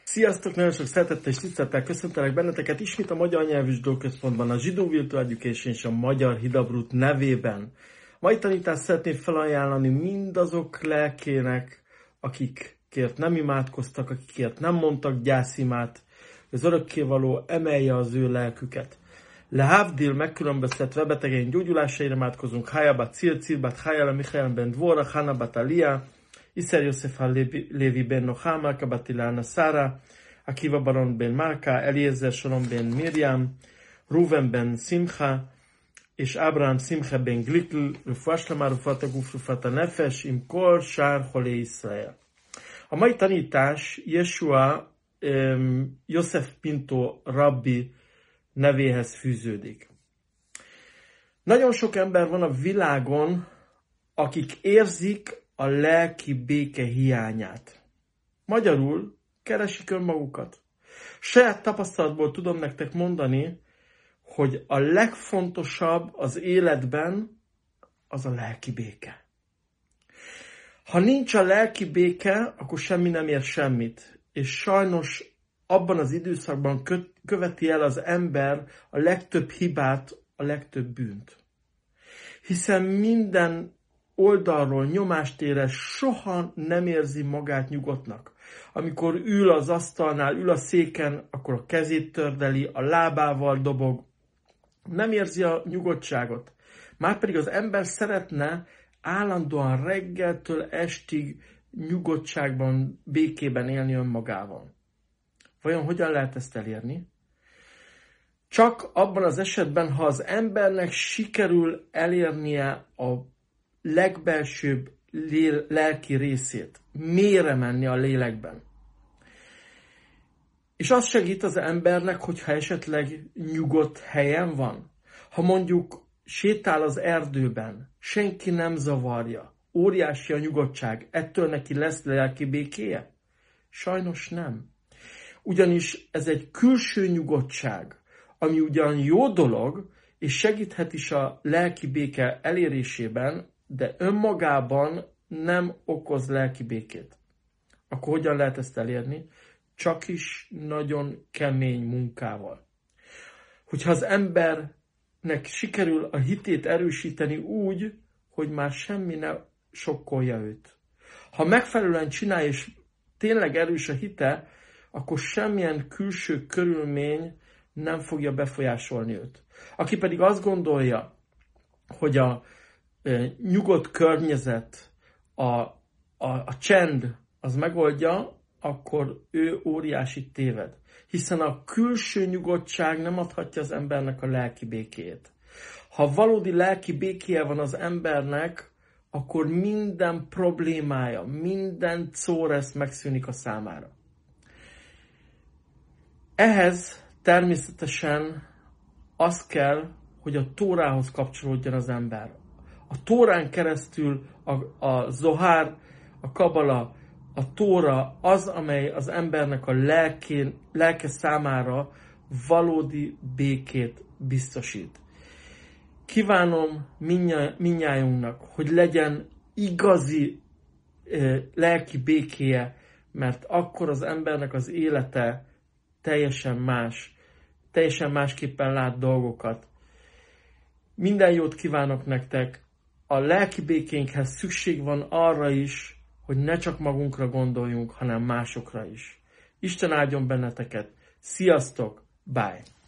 Sziasztok! Nagyon sok szeretettel és tisztelettel köszöntelek benneteket ismét a Magyar Nyelvű Zsidóközpontban, a Zsidó Virtual Education és a Magyar Hidabrut nevében. Mai tanítást szeretném felajánlani mindazok lelkének, akikért nem imádkoztak, akikért nem mondtak gyászimát, az örökkévaló emelje az ő lelküket. Lehavdil megkülönböztetve betegeink gyógyulásaira imádkozunk. Hajabat Cilcilbat, Hajala Michael ben Dvora, Hanabat Alia, Iszer Yosef Levi ben Noham, Akabat Ilana Sara, Akiva Baron ben Malka, Eliezer Shalom ben Miriam, Ruven ben Simcha, és Abraham Simcha ben Glikl, Rufaslama, Rufata Guf, Rufata Nefesh, Imkol, Sár, Holé Israel. A mai tanítás Yeshua Yosef Pinto rabbi nevéhez fűződik. Nagyon sok ember van a világon, akik érzik a lelki béke hiányát. Magyarul keresik önmagukat. Saját tapasztalatból tudom nektek mondani, hogy a legfontosabb az életben az a lelki béke. Ha nincs a lelki béke, akkor semmi nem ér semmit. És sajnos abban az időszakban követi el az ember a legtöbb hibát, a legtöbb bűnt. Hiszen minden oldalról nyomást érez, soha nem érzi magát nyugodtnak. Amikor ül az asztalnál, ül a széken, akkor a kezét tördeli, a lábával dobog. Nem érzi a nyugodtságot. Márpedig az ember szeretne állandóan reggeltől estig nyugodtságban, békében élni önmagával. Vajon hogyan lehet ezt elérni? Csak abban az esetben, ha az embernek sikerül elérnie a legbelsőbb lelki részét, mélyre menni a lélekben. És az segít az embernek, hogyha esetleg nyugodt helyen van. Ha mondjuk sétál az erdőben, senki nem zavarja, óriási a nyugodtság, ettől neki lesz lelki békéje? Sajnos nem. Ugyanis ez egy külső nyugodtság, ami ugyan jó dolog, és segíthet is a lelki béke elérésében, de önmagában nem okoz lelki békét. Akkor hogyan lehet ezt elérni? Csak is nagyon kemény munkával. Hogyha az embernek sikerül a hitét erősíteni úgy, hogy már semmi ne sokkolja őt. Ha megfelelően csinálja, és tényleg erős a hite, akkor semmilyen külső körülmény nem fogja befolyásolni őt. Aki pedig azt gondolja, hogy a nyugodt környezet, a csend az megoldja, akkor ő óriási téved. Hiszen a külső nyugodtság nem adhatja az embernek a lelki békéjét. Ha valódi lelki békéje van az embernek, akkor minden problémája, minden córesz megszűnik a számára. Ehhez természetesen az kell, hogy a Tórához kapcsolódjon az ember. A Tórán keresztül a Zohár, a Kabala, a Tóra az, amely az embernek a lelke számára valódi békét biztosít. Kívánom mindnyájunknak, hogy legyen igazi lelki békéje, mert akkor az embernek az élete teljesen másképpen lát dolgokat. Minden jót kívánok nektek! A lelki békénkhez szükség van arra is, hogy ne csak magunkra gondoljunk, hanem másokra is. Isten áldjon benneteket! Sziasztok! Bye!